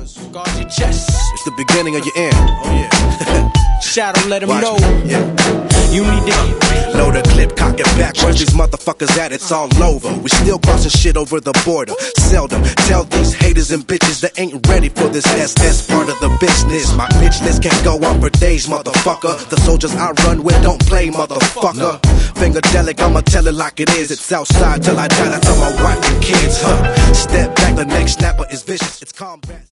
Guard your chest. It's the beginning of your end. Oh yeah. Shadow, let him Watch know. me. Yeah. You need to Load a clip, cock it back. Where's these motherfuckers at? It's all over. We still crossing shit over the border. Seldom tell these haters and bitches they ain't ready for this SS part of the business. My bitch list can't go on for days, motherfucker. The soldiers I run with don't play, motherfucker. Fingadelic, I'ma tell it like it is. It's outside till I die. That's all my wife and kids, huh? Step back, the next snapper is vicious. It's combat.